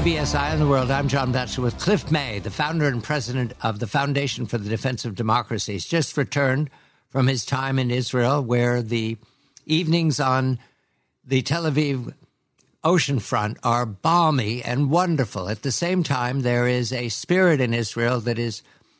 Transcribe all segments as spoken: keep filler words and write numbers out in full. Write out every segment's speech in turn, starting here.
B S Eye on the World. I'm John Batchelor with Cliff May, the founder and president of the Foundation for the Defense of Democracy. He's just returned from his time in Israel, where the evenings on the Tel Aviv oceanfront are balmy and wonderful. At the same time, there is a spirit in Israel that is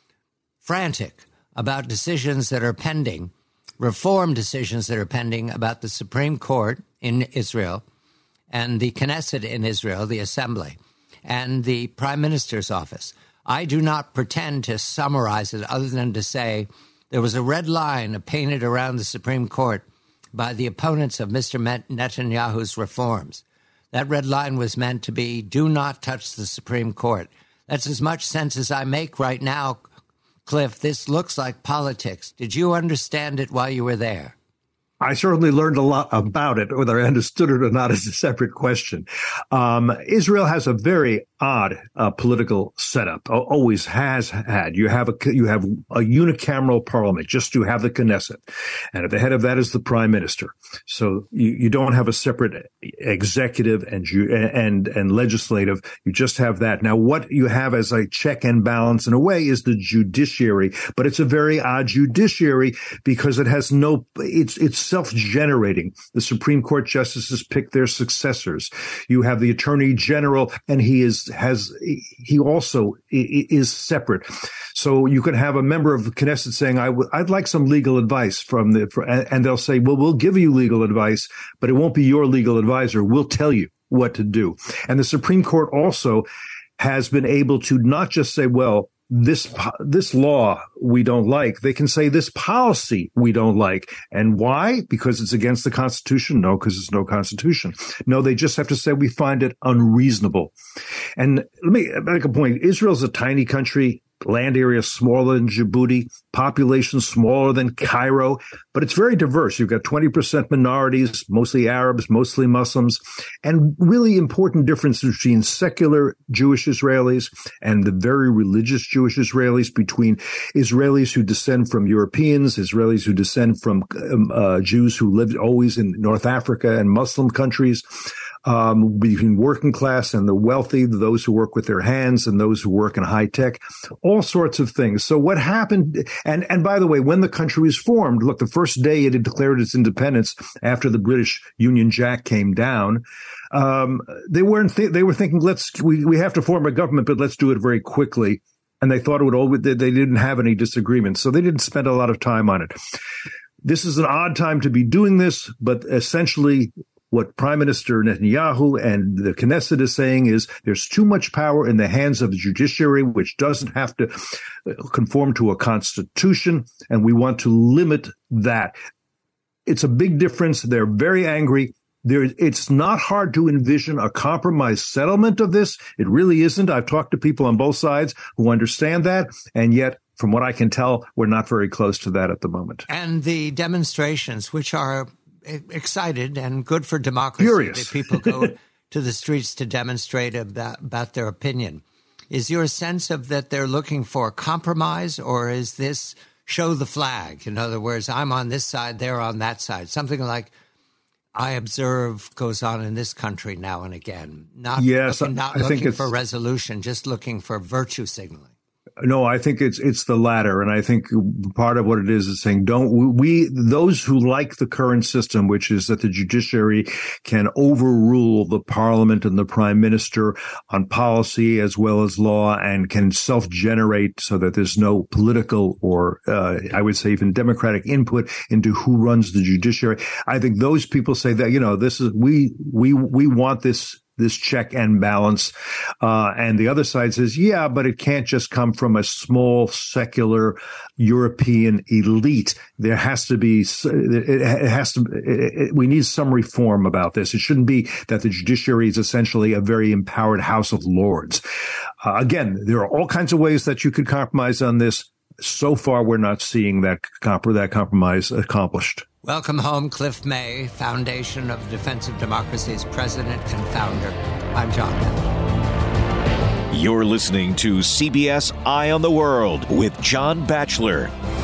frantic about decisions that are pending, reform decisions that are pending about the Supreme Court in Israel and the Knesset in Israel, the Assembly, and the Prime Minister's office. I do not pretend to summarize it other than to say there was a red line painted around the Supreme Court by the opponents of Mister Netanyahu's reforms. That red line was meant to be, do not touch the Supreme Court. That's as much sense as I make right now, Cliff. This looks like politics. Did you understand it while you were there? I certainly learned a lot about it, whether I understood it or not is a separate question. Um, Israel has a very odd uh, political setup, always has had. You have a you have a unicameral parliament, just to have the Knesset, and at the head of that is the prime minister. So you, you don't have a separate executive and and and legislative. You just have that. Now, what you have as a check and balance in a way is the judiciary, but it's a very odd judiciary because it has no. It's it's self-generating. The Supreme Court justices pick their successors. You have the Attorney General, and he is has he also is separate. So you can have a member of the Knesset saying, I w- I'd like some legal advice from the, for, and they'll say, well, we'll give you legal advice, but it won't be your legal advisor. We'll tell you what to do. And the Supreme Court also has been able to not just say, well, this this law we don't like. They can say this policy we don't like. And why? Because it's against the Constitution? No, because there's no Constitution. No, they just have to say we find it unreasonable. And let me make a point. Israel's a tiny country. Land area smaller than Djibouti, population smaller than Cairo, but it's very diverse. You've got twenty percent minorities, mostly Arabs, mostly Muslims, and really important difference between secular Jewish Israelis and the very religious Jewish Israelis, between Israelis who descend from Europeans, Israelis who descend from um, uh, Jews who lived always in North Africa and Muslim countries. Um, between working class and the wealthy, those who work with their hands and those who work in high tech, all sorts of things. So what happened? And, and by the way, when the country was formed, look, the first day it had declared its independence after the British Union Jack came down. Um, they weren't, th- they were thinking, let's, we, we have to form a government, but let's do it very quickly. And they thought it would all, they didn't have any disagreements. So they didn't spend a lot of time on it. This is an odd time to be doing this, but essentially, what Prime Minister Netanyahu and the Knesset is saying is there's too much power in the hands of the judiciary, which doesn't have to conform to a constitution, and we want to limit that. It's a big difference. They're very angry. There, it's not hard to envision a compromise settlement of this. It really isn't. I've talked to people on both sides who understand that, and yet, from what I can tell, we're not very close to that at the moment. And the demonstrations, which are excited and good for democracy, Furious. that people go to the streets to demonstrate about, about their opinion. Is your sense of that they're looking for compromise, or is this show the flag? In other words, I'm on this side, they're on that side. Something like I observe goes on in this country now and again. Not yes, looking, not I looking think it's, for resolution, just looking for virtue signaling. No, I think it's it's the latter, and I think part of what it is is saying don't we those who like the current system, which is that the judiciary can overrule the parliament and the prime minister on policy as well as law, and can self-generate so that there's no political or uh, I would say even democratic input into who runs the judiciary. I think those people say that, you know, this is we we we want this. this check and balance. Uh, and the other side says, yeah, but it can't just come from a small secular European elite. There has to be, it has to, it, it, we need some reform about this. It shouldn't be that the judiciary is essentially a very empowered House of Lords. Uh, again, there are all kinds of ways that you could compromise on this. So far, we're not seeing that, comp- that compromise accomplished. Welcome home, Cliff May, Foundation of the Defense of Democracy's president and founder. I'm John Batchelor. You're listening to C B S Eye on the World with John Batchelor.